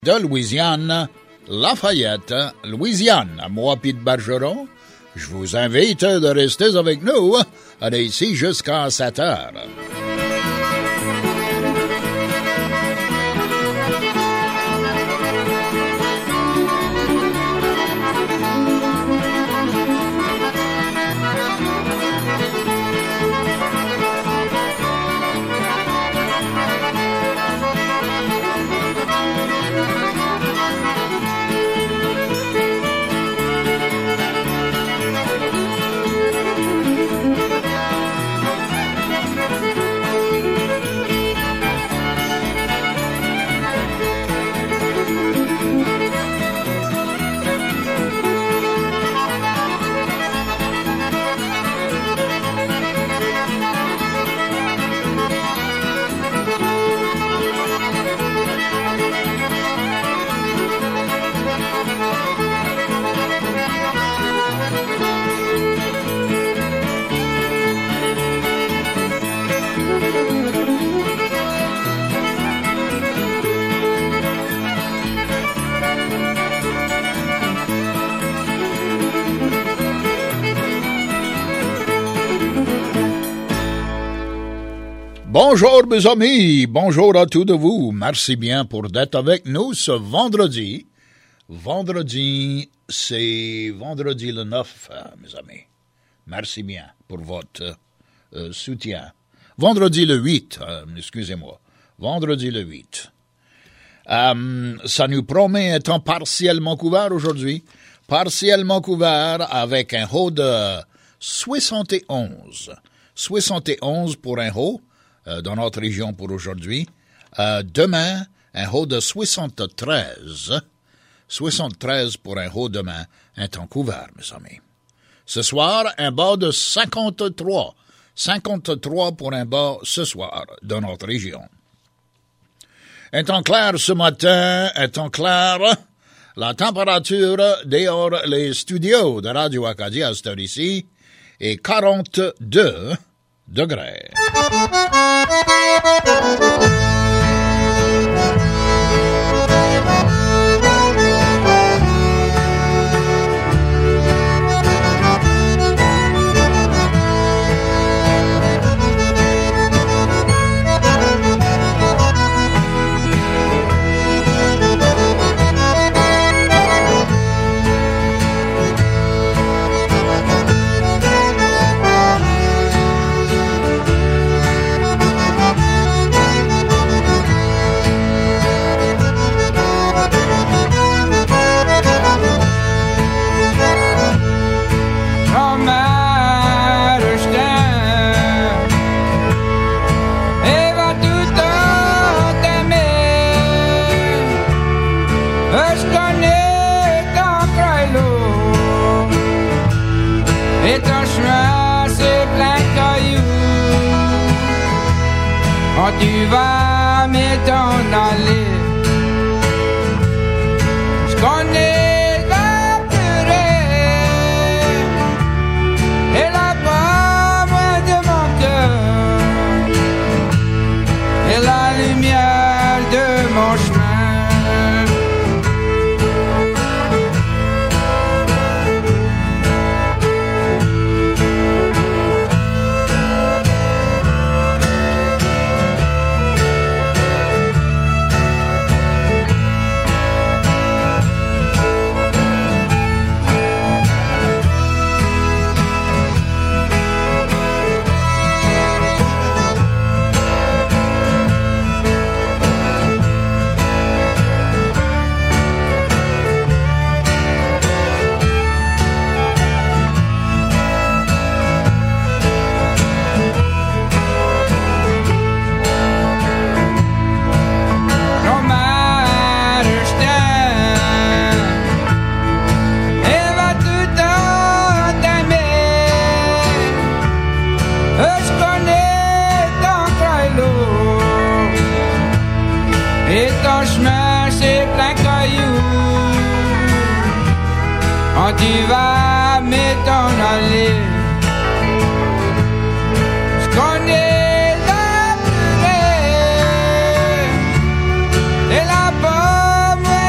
de Louisiane, Lafayette, Louisiane. Moi, Pete Bergeron, je vous invite de rester avec nous d'ici jusqu'à 7 heures. Bonjour mes amis, bonjour à tous de vous. Merci bien pour d'être avec nous ce vendredi. C'est vendredi le 9, mes amis. Merci bien pour votre soutien. Vendredi le 8, excusez-moi. Vendredi le 8. Ça nous promet être partiellement couvert aujourd'hui. Partiellement couvert avec un haut de 71. 71 pour un haut. Dans notre région pour aujourd'hui. Demain, un haut de 73. 73 pour un haut demain, un temps couvert, mes amis. Ce soir, un bas de 53. 53 pour un bas ce soir dans notre région. Un temps clair ce matin, un temps clair. La température dehors les studios de Radio Acadie à cette heure ici est 42 degrés. Tu vas m'en aller. Je connais la purée et la pomme de mon cœur et la lumière de mon chemin. Tu vas m'en aller. Je connais la purée et la pomme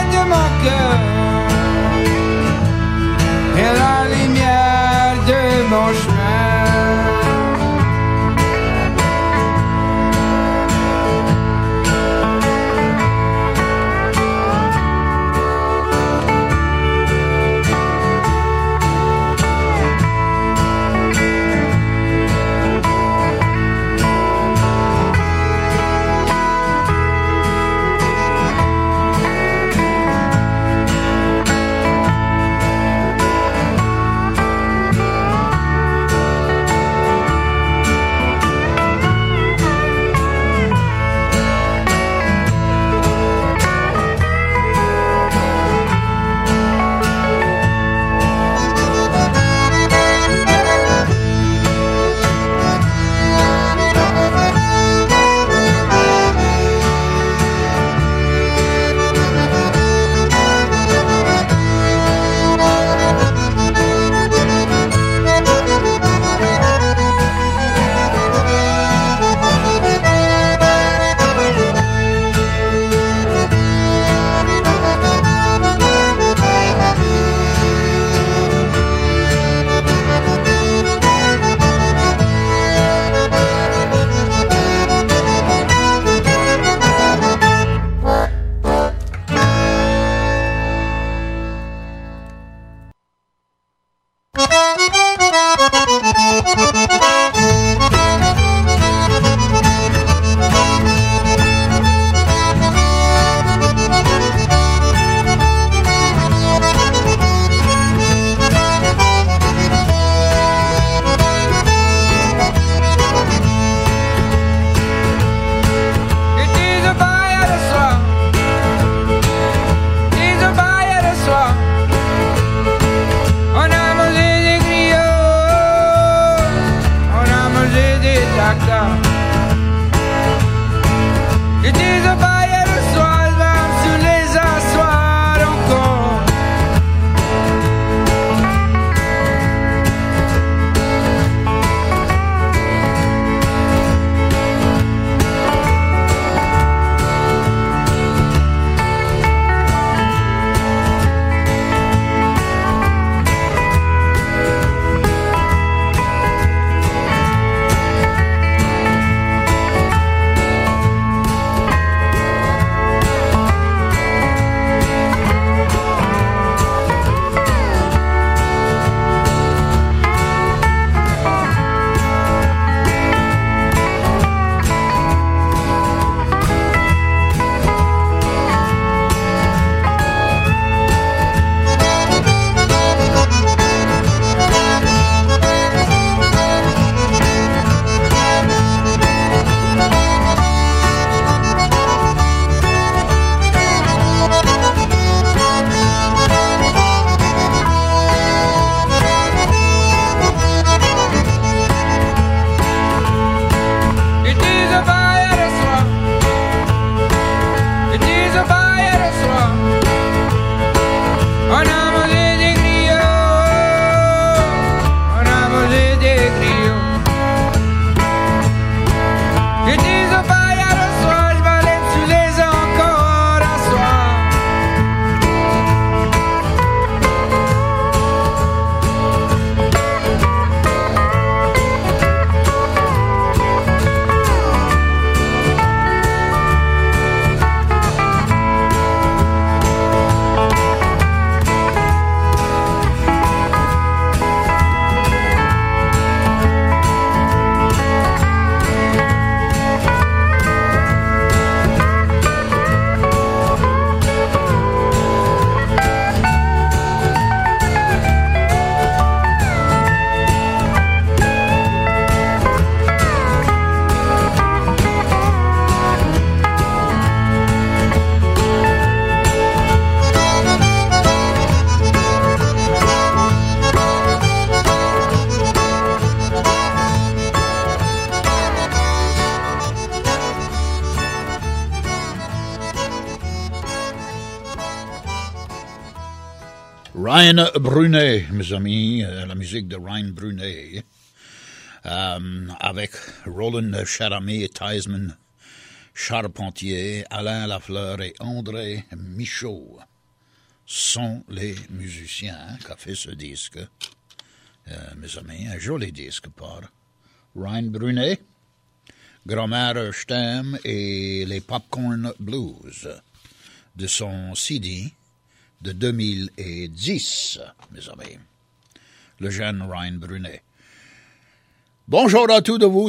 Ryan Brunet, mes amis, la musique de Ryan Brunet, avec Roland Charamé et Theismann Charpentier, Alain Lafleur et André Michaud sont les musiciens qui ont fait ce disque. Mes amis, un joli disque par Ryan Brunet, Grammaire Stem et les Popcorn Blues de son CD de 2010, mes amis. Le jeune Ryan Brunet. Bonjour à tous de vous,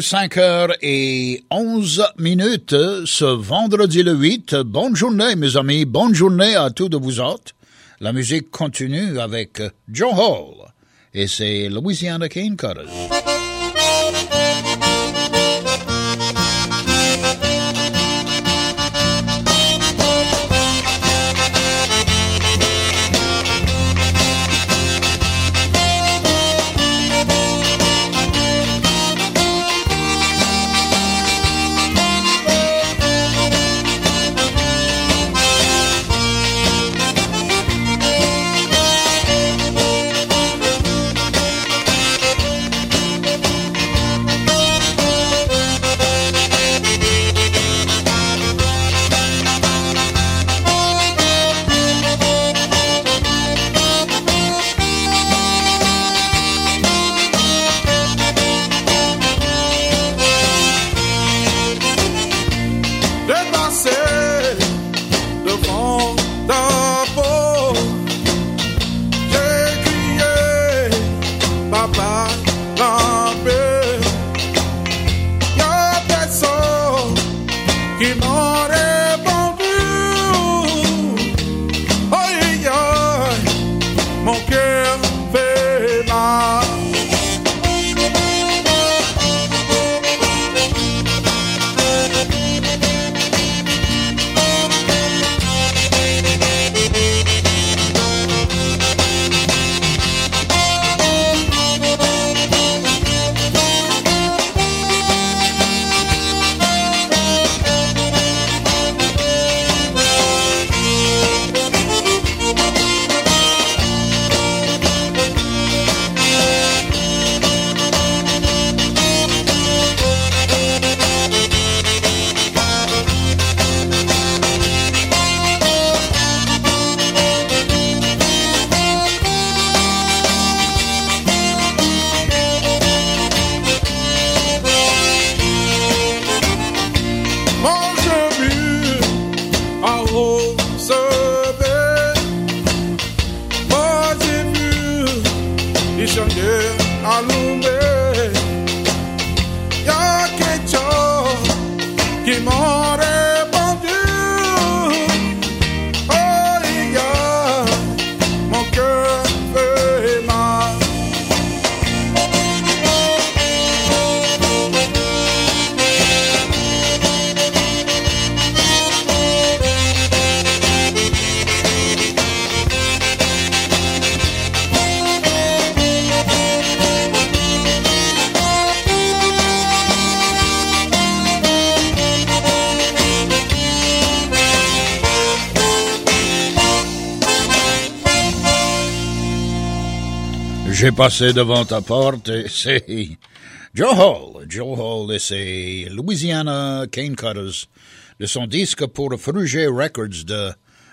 5h11 ce vendredi le 8. Bonne journée, mes amis. Bonne journée à tous de vous autres. La musique continue avec Joe Hall et ses Louisiana Cane Cutters. J'ai passé devant ta porte et c'est Joe Hall. Joe Hall et ses Louisiana Cane Cutters de son disque pour Fruget Records de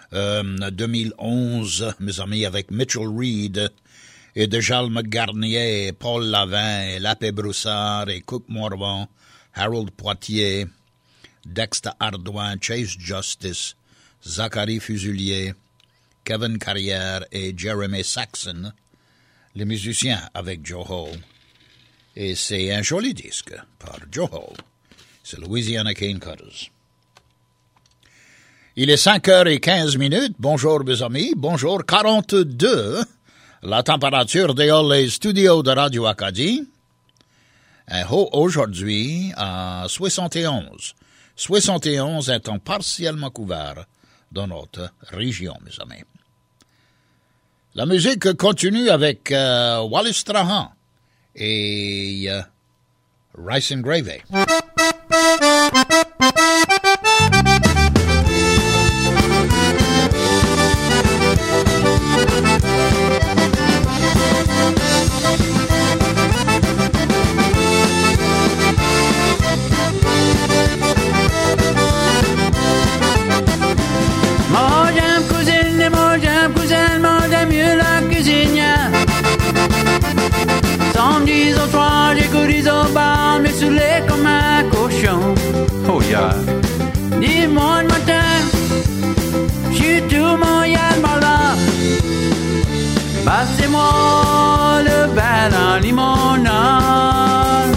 2011, mes amis, avec Mitchell Reed et Dejalme Garnier, Paul Lavin, Lapé Broussard et Cook Morvan, Harold Poitier, Dexter Ardouin, Chase Justice, Zachary Fusilier, Kevin Carrière et Jeremy Saxon, les musiciens avec Joe Hall. Et c'est un joli disque par Joe Hall. C'est Louisiana Cane Cutters. Il est 5h15. Bonjour mes amis. Bonjour 42. La température dehors les studios de Radio Acadie. Aujourd'hui à 71. 71 étant partiellement couvert dans notre région, mes amis. La musique continue avec Wallace Strahan et Rice and Gravy. Passez-moi le verre en limonade.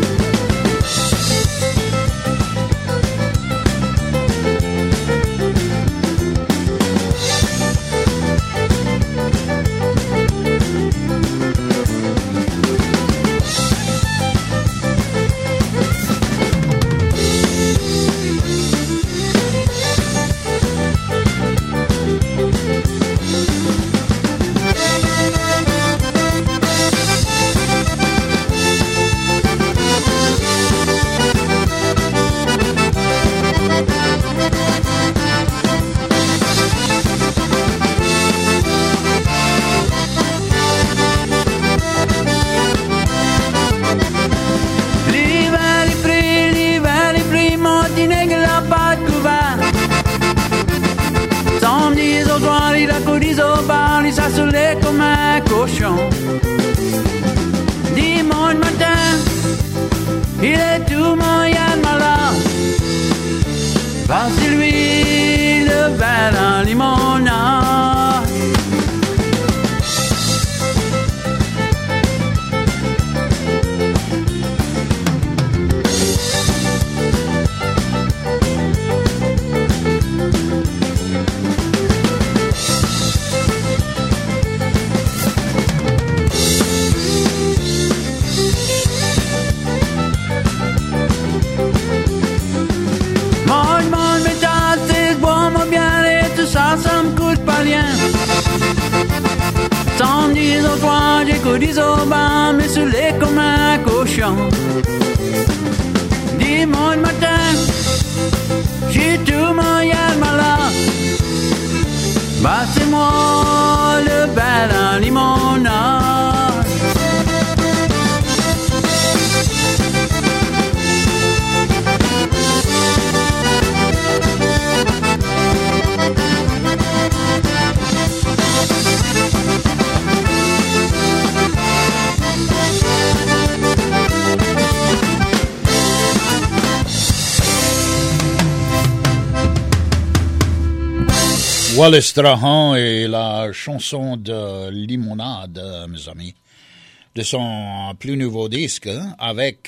S'assoulait comme un cochon. Dimanche matin, il est tout moyen malade. Passez-lui le verre en limonade. Ça me coûte pas rien. 110 au toit, j'écoute 10 au bas, mais saoulé comme un cochon. Dimanche matin, j'ai tout moyen malade. Passez-moi le verre en limonade. Wallace Strahan et la chanson de Limonade, mes amis, de son plus nouveau disque, avec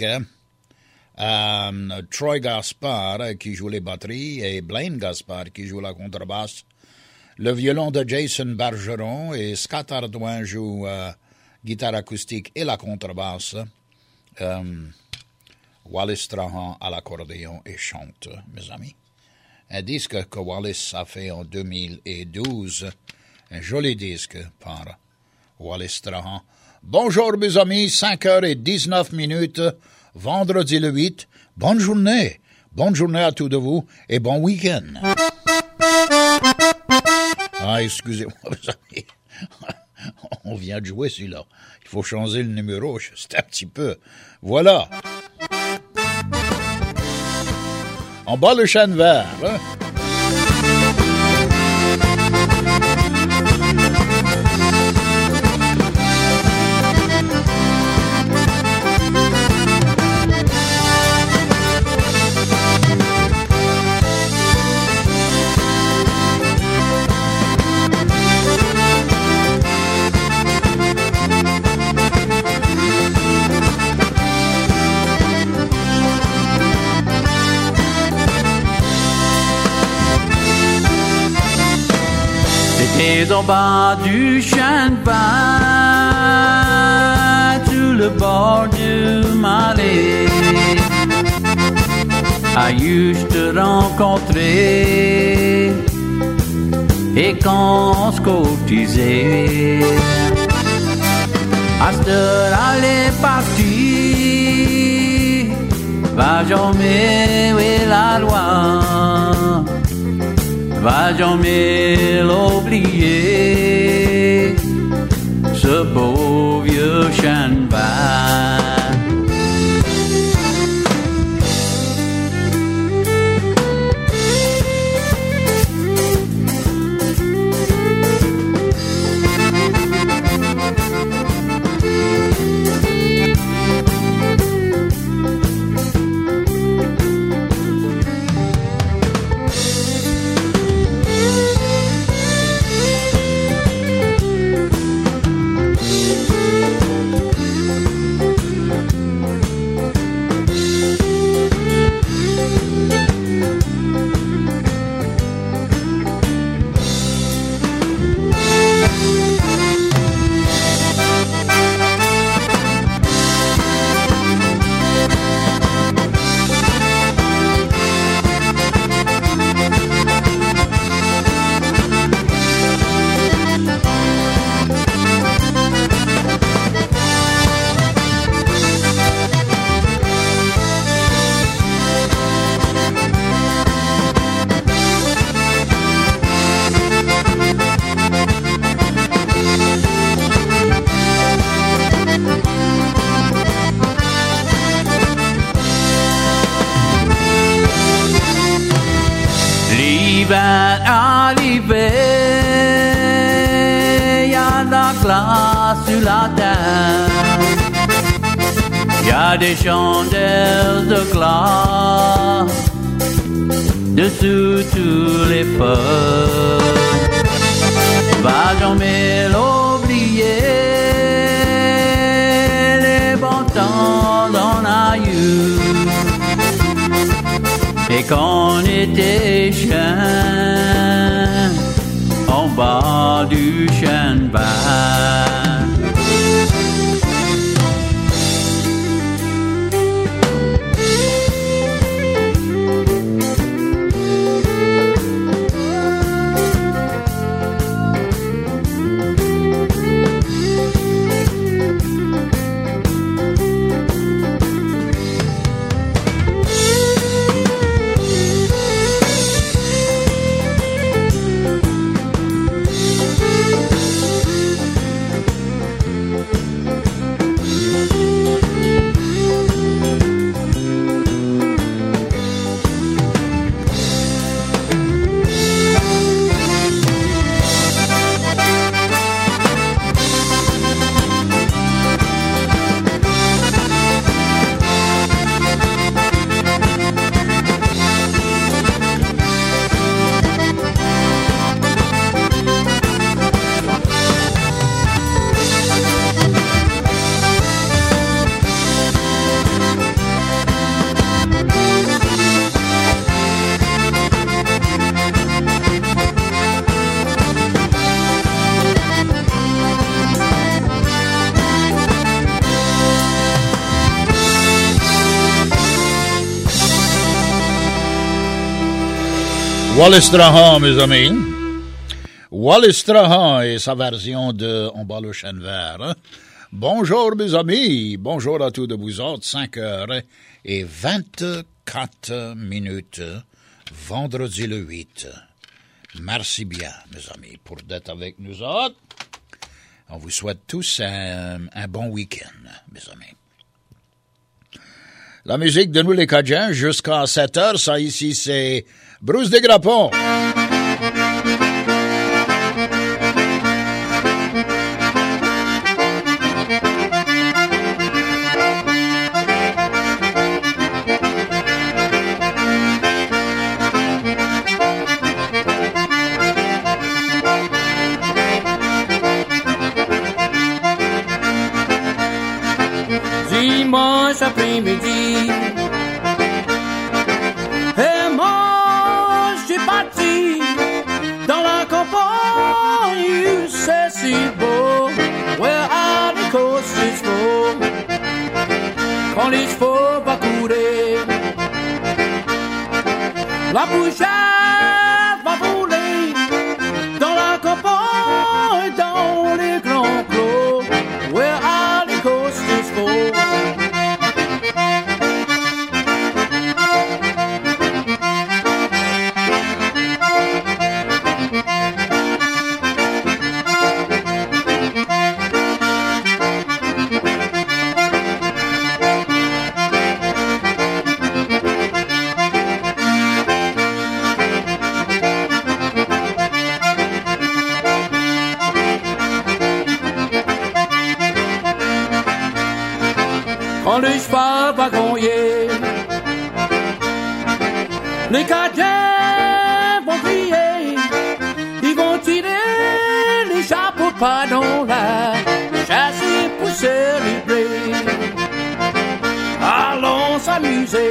Troy Gaspard qui joue les batteries et Blaine Gaspard qui joue la contrebasse, le violon de Jason Bergeron et Scott Ardouin joue guitare acoustique et la contrebasse, Wallace Strahan à l'accordéon et chante, mes amis. Un disque que Wallace a fait en 2012. Un joli disque par Wallace Strahan. Bonjour mes amis, 5h19, vendredi le 8. Bonne journée. Bonne journée à tous de vous et bon week-end. Ah, excusez-moi mes amis. On vient de jouer celui-là. Il faut changer le numéro, juste un petit peu. Voilà. En bas le chêne vert, hein? Et en bas du chêne vert, sur le bord du Marais, aïeux te rencontrer, et quand on se cotisait, à cette heure elle est partie, va jamais où est la loi. Va jamais l'oublier, ce beau vieux chêne vert. la glace sur la terre. Y a des chandelles de glace dessous tous les feux. Va jamais l'oublier, les bons temps d'en a eu. Et qu'on était chien en bas du chêne-bas. Wallace Strahan, mes amis. Wallace Strahan et sa version de On bat le chêne vert. Hein? Bonjour, mes amis. Bonjour à tous de vous autres. 5h24, vendredi le 8. Merci bien, mes amis, pour d'être avec nous autres. On vous souhaite tous un bon week-end, mes amis. La musique de nous les Cajuns jusqu'à 7h, ça ici c'est Bruce Desgrappons. Dimanche après-midi, et moi j'ai parti dans la campagne, c'est si beau, where are the coast is full, quand les chevaux va courir, la bouchette va voler, dans la campagne, dans les grands clos, where are the coast is full. Quand le cheval va gagner, les Cajuns vont crier, ils vont tirer les chapeaux de pas dans l'air, chasser pour célébrer. Allons s'amuser,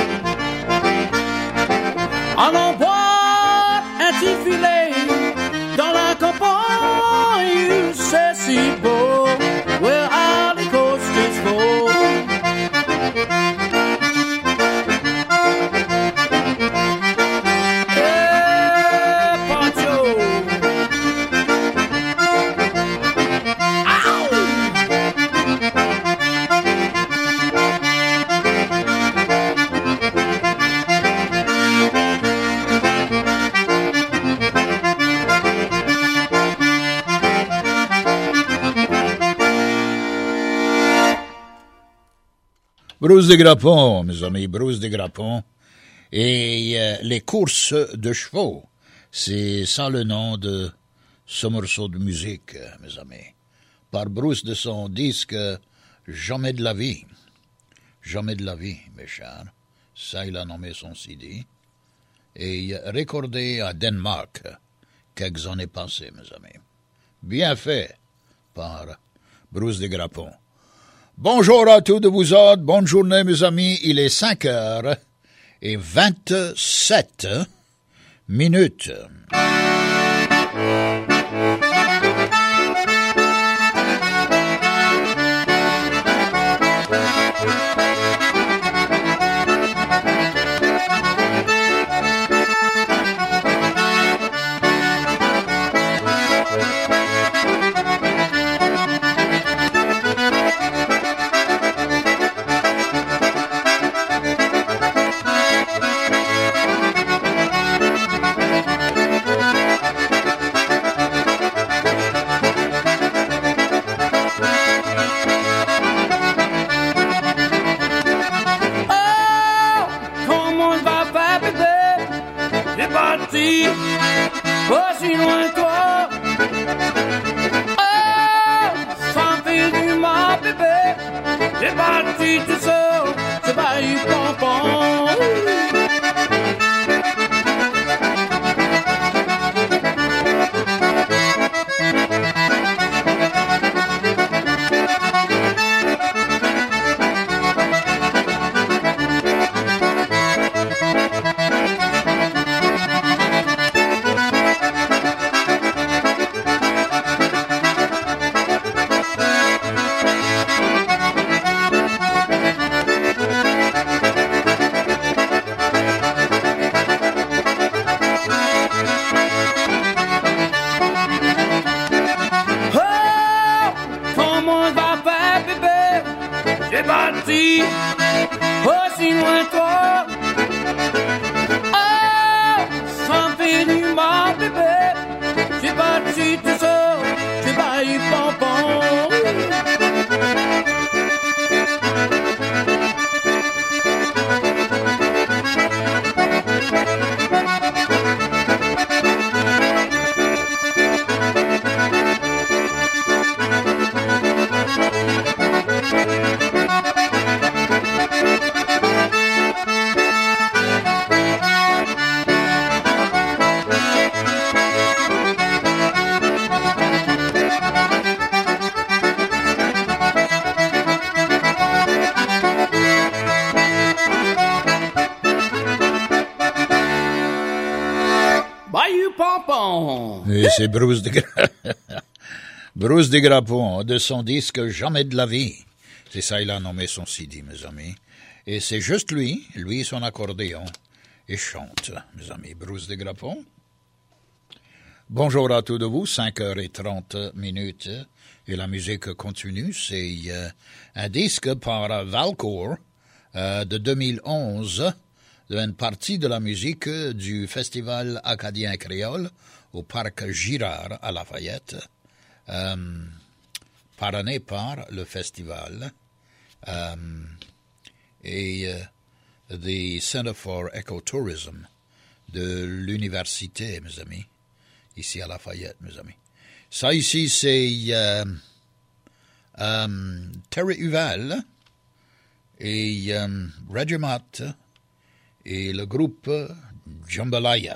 allons boire un petit filet dans la campagne, c'est si beau, where are the coast is full. Bruce Desgrappons, mes amis, Bruce Desgrappons. Et les courses de chevaux, c'est ça le nom de ce morceau de musique, mes amis. par Bruce de son disque Jamais de la vie. Jamais de la vie, mes chers. Ça, il a nommé son CD. Et recordé à Danemark quelques années passées, mes amis. Bien fait par Bruce de Grappon. Bonjour à tous de vous autres, bonne journée mes amis, il est 5h27. Et c'est Bruce de Grappon de son disque Jamais de la vie. C'est ça, il a nommé son CD, mes amis. Et c'est juste lui, son accordéon, et chante, mes amis. Bruce de Grappon. Bonjour à tous de vous, 5h30, et la musique continue. C'est un disque par Valcourt de 2011, une partie de la musique du Festival acadien créole au parc Girard à Lafayette, parrainé par le festival et the Center for Ecotourism de l'université, mes amis, ici à Lafayette, mes amis. Ça ici, c'est Terry Huval et Regimat et le groupe Jambalaya.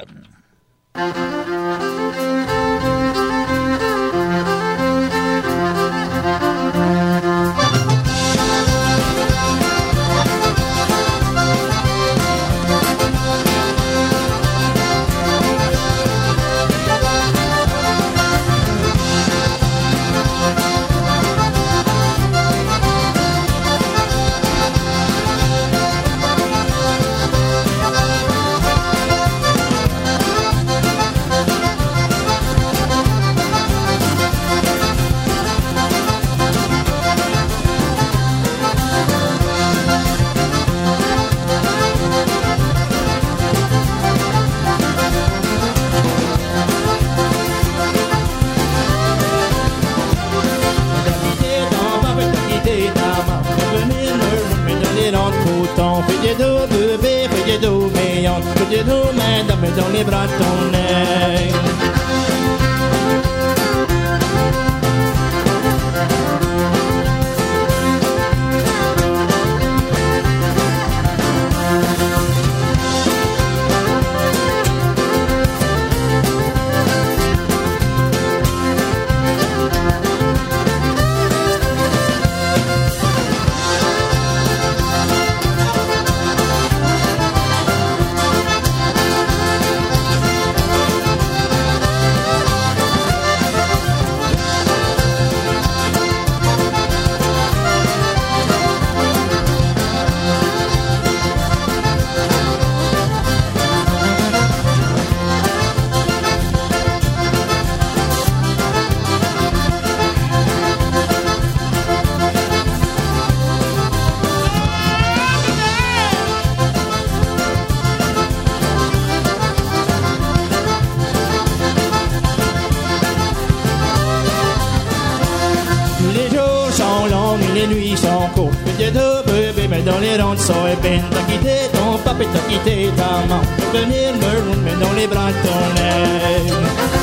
Put your two man up dans les bras de ton œil. les nuits sont courtes. Peut-être bébé, mais dans les rangs sont épines. T'as quitté ton papa, t'as quitté ta maman. Pour venir me mettre dans les bras de ton aile.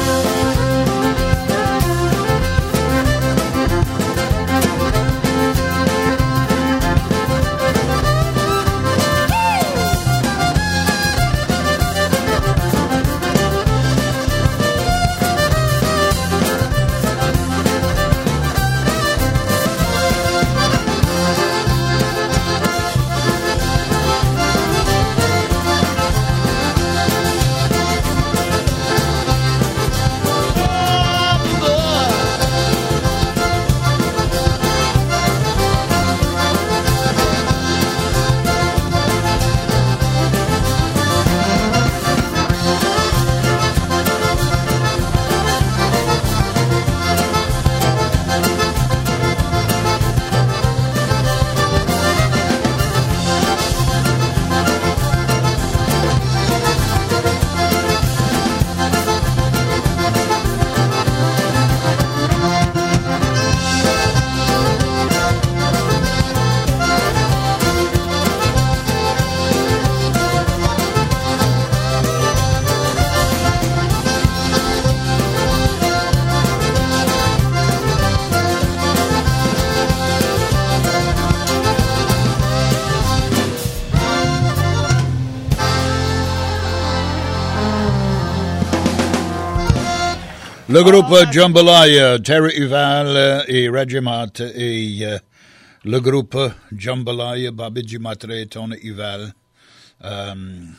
Le groupe Jambalaya, Terry Uval et Regiment et le groupe Jambalaya, Babidji Matre, Tony Uval. Je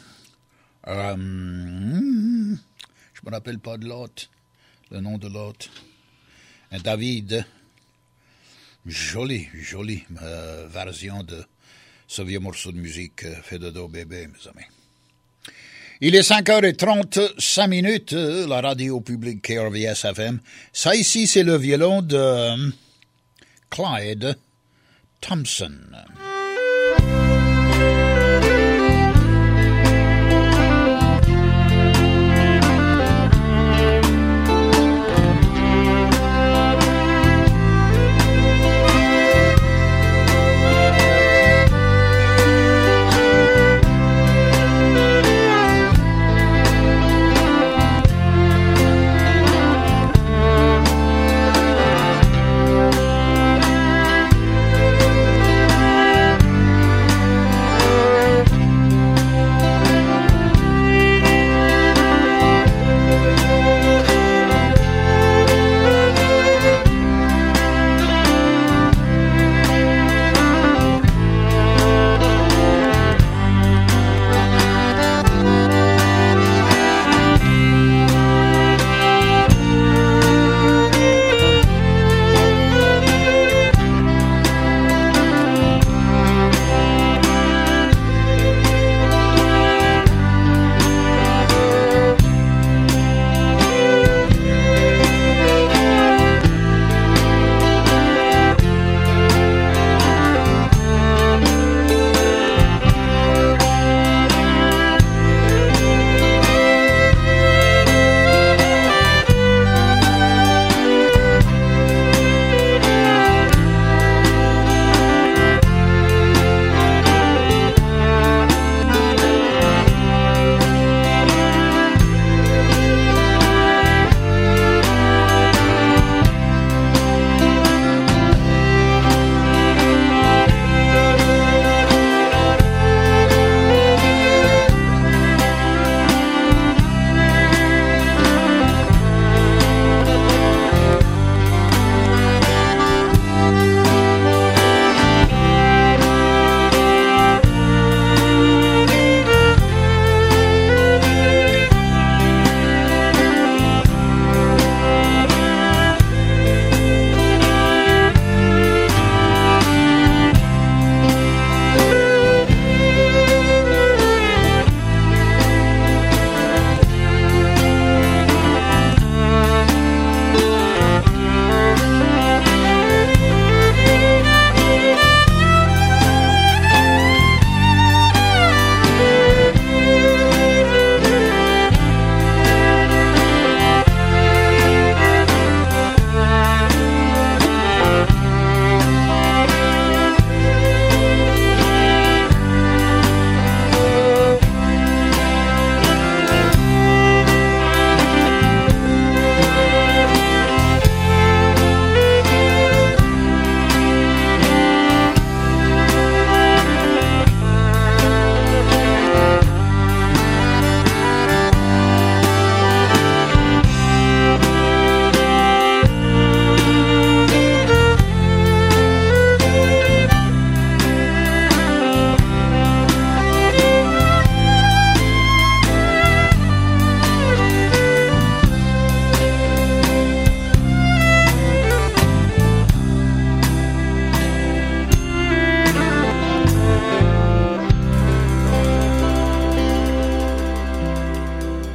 me rappelle pas de l'autre, le nom de l'autre. David, jolie version de ce vieux morceau de musique fait de dos bébé, mes amis. Il est 5h35, la radio publique KRVS FM. Ça ici, c'est le violon de Clyde Thompson.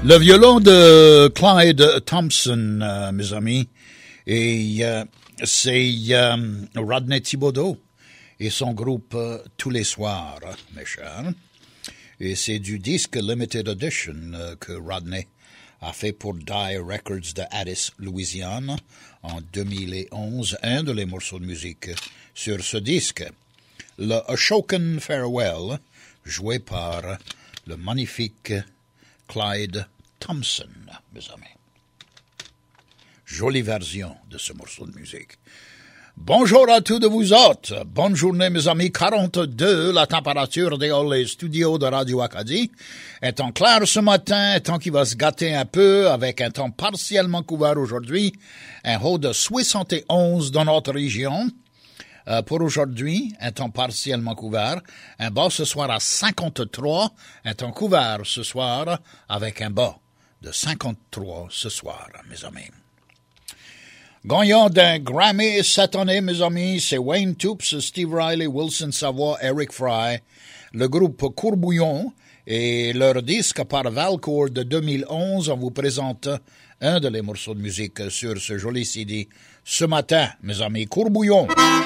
Le violon de Clyde Thompson, mes amis, et c'est Rodney Thibodeau et son groupe Tous les soirs, mes chers. Et c'est du disque Limited Edition que Rodney a fait pour Die Records de Addis, Louisiane, en 2011, un de les morceaux de musique sur ce disque. Le Ashokan Farewell, joué par le magnifique Clyde Thompson, mes amis. Jolie version de ce morceau de musique. Bonjour à tous de vous autres. Bonne journée, mes amis. 42, la température dans les studios de Radio Acadie. Étant clair ce matin, un temps qui va se gâter un peu avec un temps partiellement couvert aujourd'hui. Un haut de 71 dans notre région. Pour aujourd'hui, un temps partiellement couvert. Un bas ce soir à 53. Un temps couvert ce soir avec un bas de 53 ce soir, mes amis. Gagnant d'un Grammy cette année, mes amis, c'est Wayne Toups, Steve Riley, Wilson Savoie, Eric Fry, le groupe Courbouillon et leur disque par Valcourt de 2011. On vous présente un de les morceaux de musique sur ce joli CD ce matin, mes amis. Courbouillon.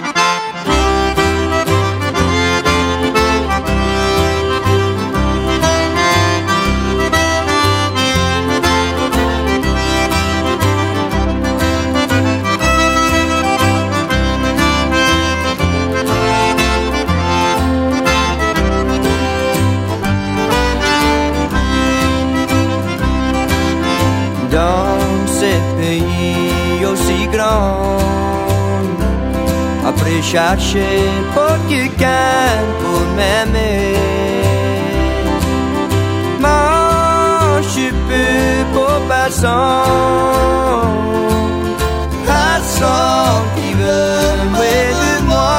Dans ces pays aussi grands, après chercher pour quelqu'un pour m'aimer, moi je peux pour personne, personne qui veut de moi.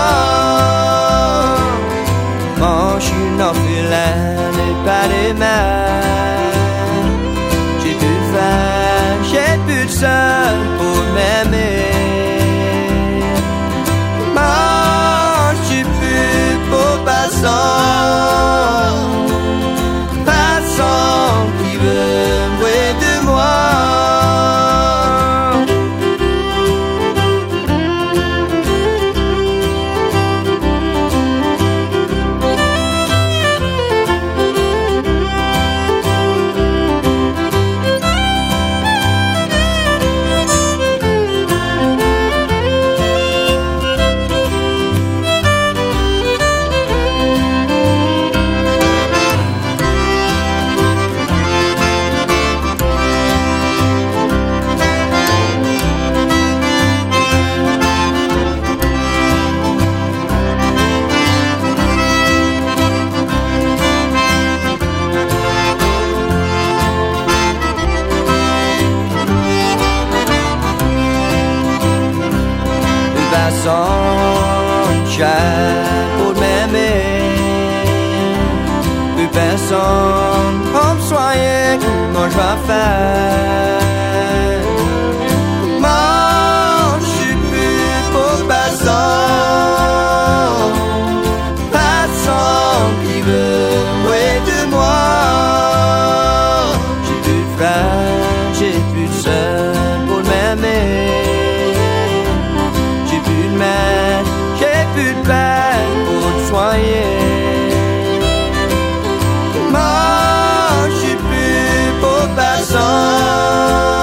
Moi je suis un orphelin et pas de mère. J'ai plus de seul pour m'aimer. Moi, je suis plus pour personne. Personne qui veut jouer de moi. Pour m'aimer, plus personne comme soigner comment je vais faire. Moi, je suis plus pour personne, personne qui veut jouer de moi. J'ai plus de frères, j'ai plus de sœurs pour m'aimer. J'ai plus de mère, j'ai plus de père pour te soigner. Moi, je suis plus pour personne.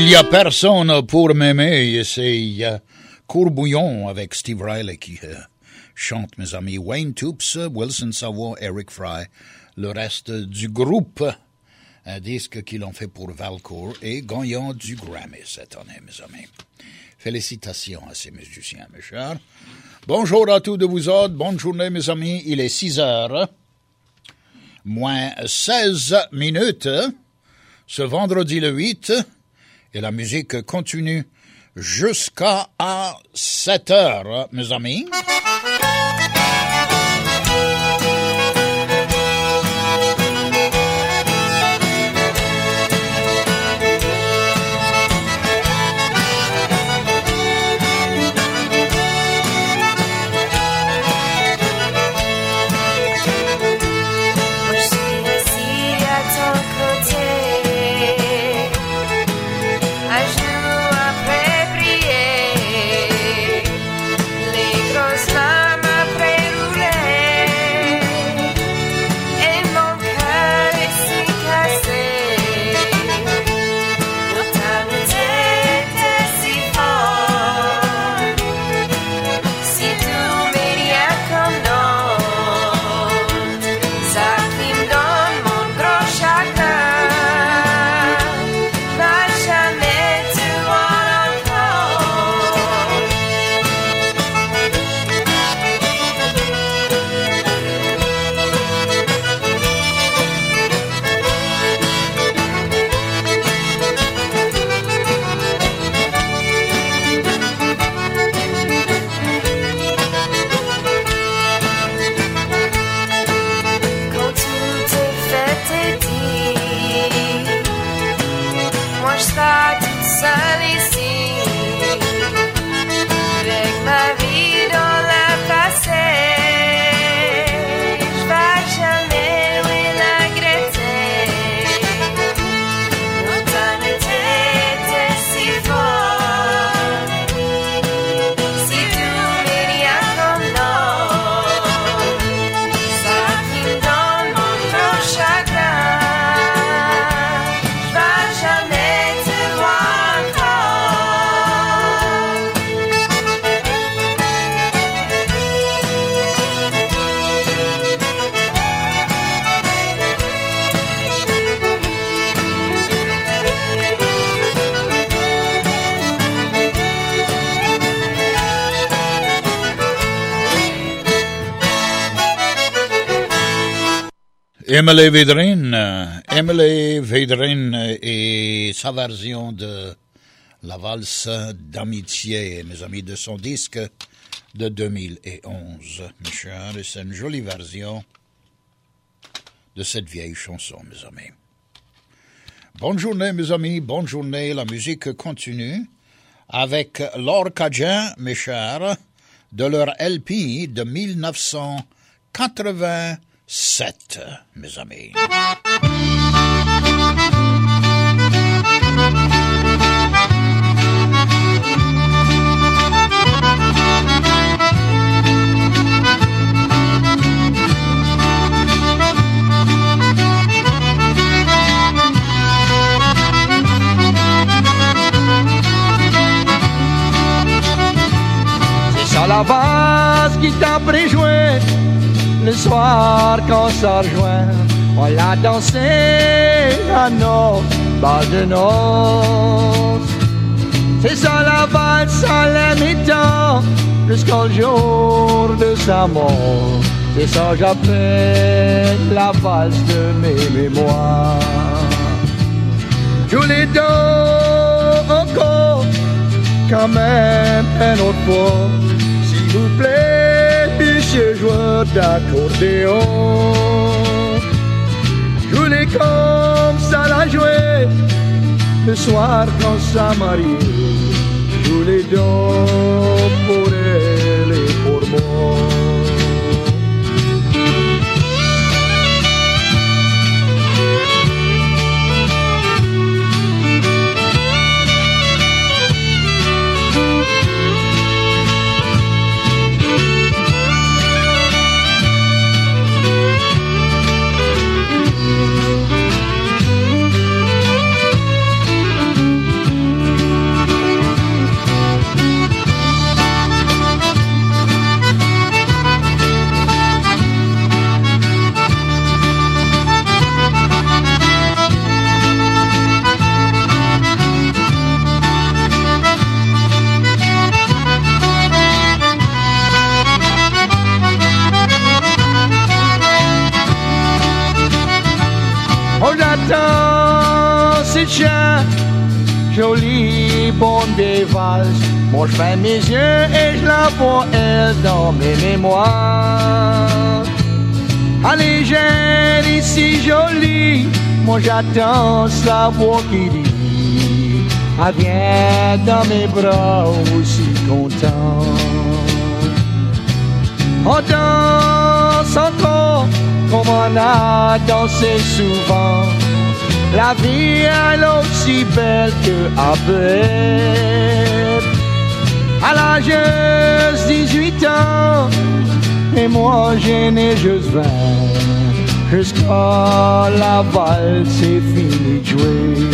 Il y a personne pour m'aimer, et c'est Courbouillon avec Steve Riley qui chante, mes amis. Wayne Toups, Wilson Savoie, Eric Fry, le reste du groupe. Un disque qu'ils ont fait pour Valcourt et gagnant du Grammy cette année, mes amis. Félicitations à ces musiciens, mes chers. Bonjour à tous de vous autres, bonne journée, mes amis. Il est 6h, moins 16 minutes, ce vendredi le 8, et la musique continue jusqu'à 7h, mes amis. Emily Védrine et sa version de la valse d'amitié, mes amis, de son disque de 2011, mes chers, et c'est une jolie version de cette vieille chanson, mes amis. Bonne journée, mes amis, bonne journée, la musique continue avec l'Orcadien, mes chers, de leur LP de 1987, mes amis. C'est ça la base qui t'a préjoué. Le soir quand ça rejoint, on l'a dansé à nos balles de noces. C'est ça la valse à l'imitant jusqu'au jour de sa mort. C'est ça j'appelle la valse de mes mémoires. Joue les dos encore quand même un autre fois, s'il vous plaît, monsieur joueur d'accordéon. Joue-les comme ça l'a joué le soir quand ça m'arrive. Joue-les donc pour elle et pour moi. jolie, bonne vieille valse. Moi je fais mes yeux et je la vois elle dans mes mémoires. Allez jeune, ici jolie, moi j'attends sa voix qui dit, elle vient dans mes bras aussi content. On danse encore comme on a dansé souvent. La vie elle est aussi belle que après. À l'âge de 18 ans, et moi j'en ai juste 20, jusqu'à la valse est finie de jouer.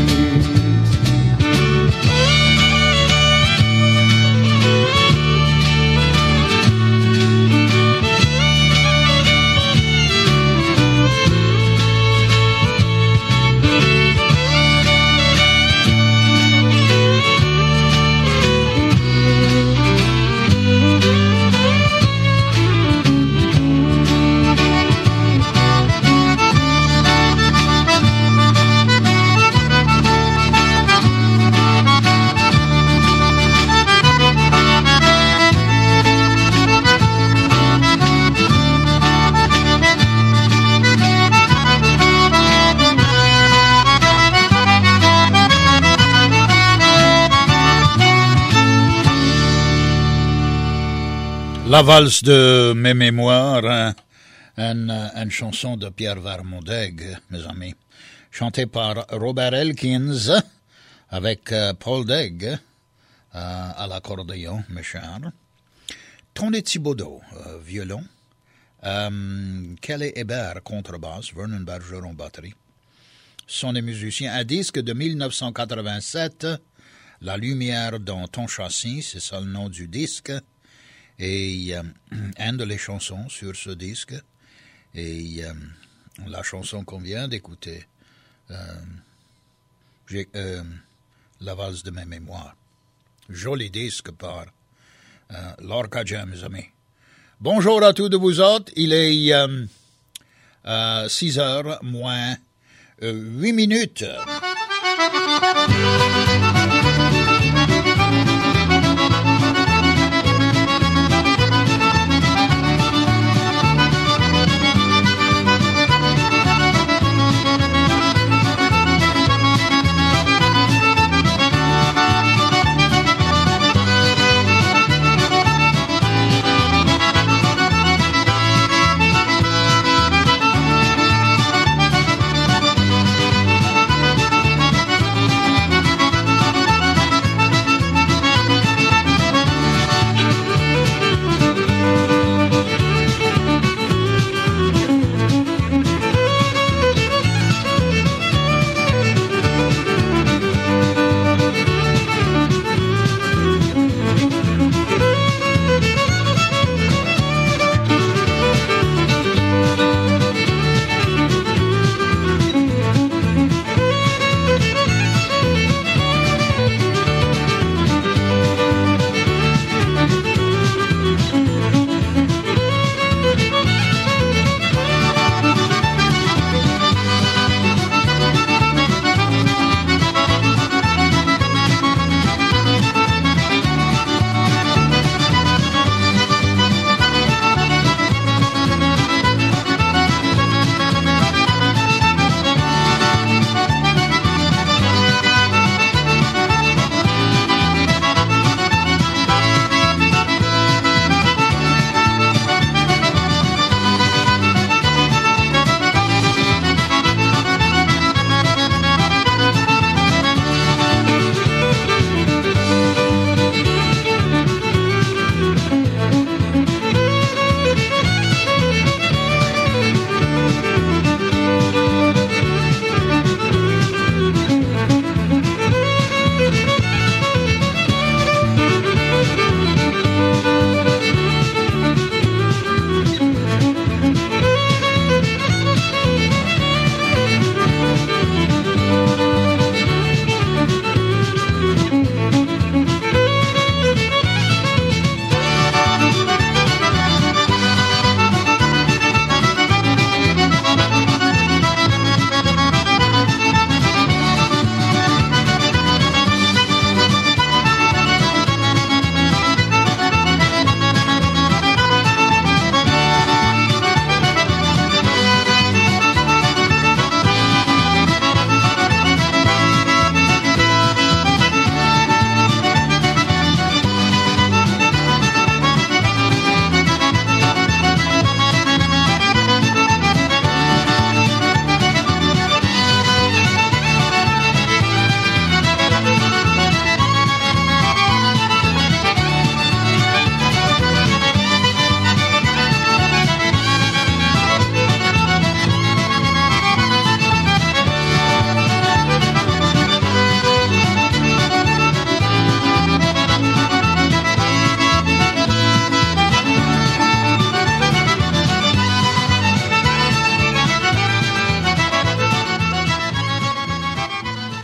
La valse de mes mémoires, une chanson de Pierre Vermondeg, mes amis, chantée par Robert Elkins avec Paul Degg à l'accordéon, mes chers. Tony Thibodeau, violon, Kelly Hébert, contrebasse, Vernon Bergeron, batterie. Sont des musiciens. Un disque de 1987, La lumière dans ton châssis, c'est ça le nom du disque. Et une de les chansons sur ce disque, et la chanson qu'on vient d'écouter, La valse de mes mémoires. Joli disque par l'Orcadien, mes amis. Bonjour à tous de vous autres, il est 6 heures moins 8 minutes.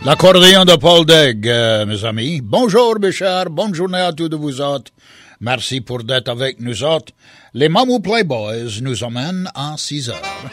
L'accordéon de Paul Degg, mes amis. Bonjour, mes chers. Bonne journée à tous de vous autres. Merci pour d'être avec nous autres. Les Mamou Playboys nous emmènent à 6 heures.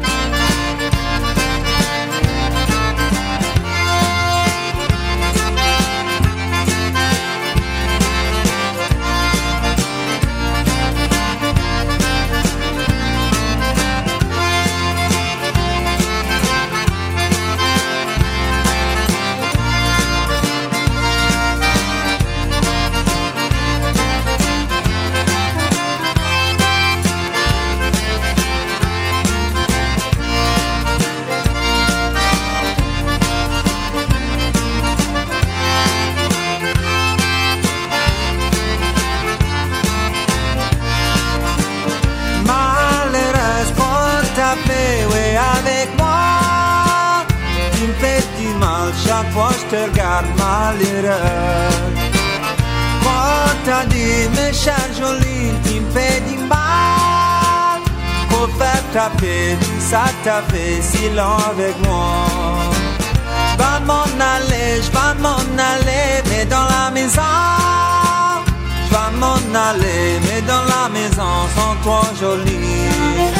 Chaque fois je te regarde malheureux. Quand t'as dit mes chers jolis, tu me fais du mal. Pour faire taper, ça t'a fait si long avec moi. Je vais m'en aller, mais dans la maison. Je vais m'en aller, mais dans la maison, sans toi jolie.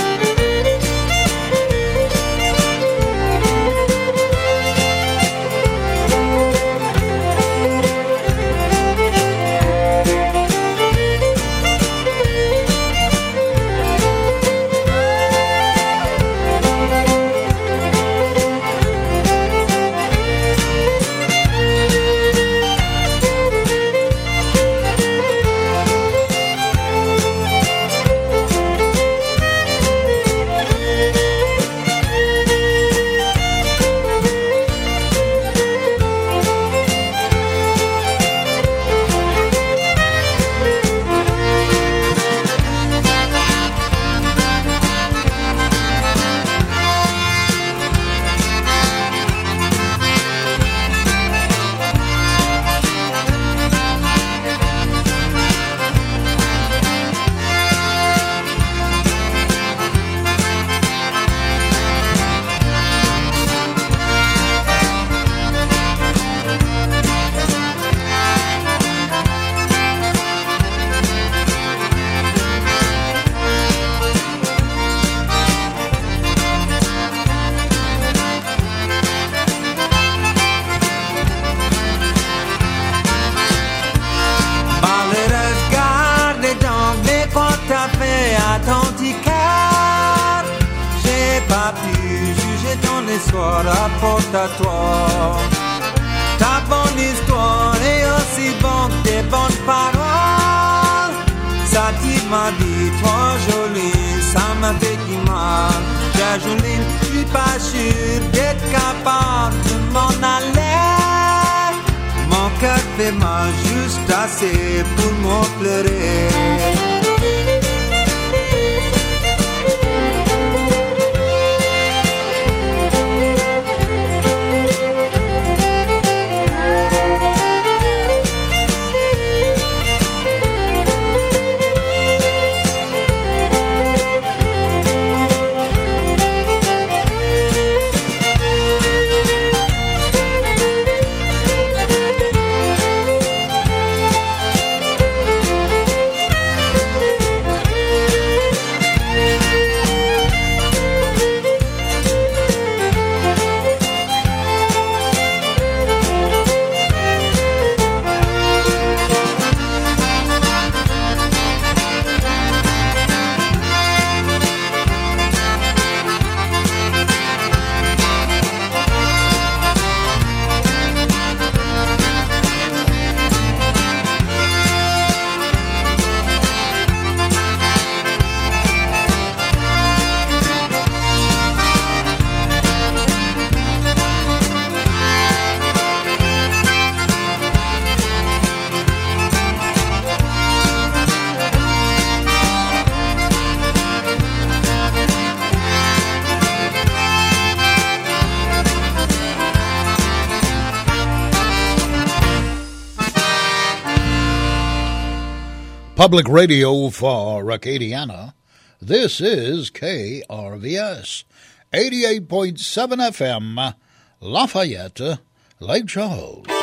Rapporte à toi ta bonne histoire et aussi bonne tes bonnes paroles. Ça tu m'as dit, toi jolie, ça m'a fait du mal. J'ai jolie, je suis pas sûr d'être capable de m'en aller. Mon cœur fait mal juste assez pour m'en pleurer. Public radio for Acadiana. This is KRVS, 88.7 FM, Lafayette, Lake Charles.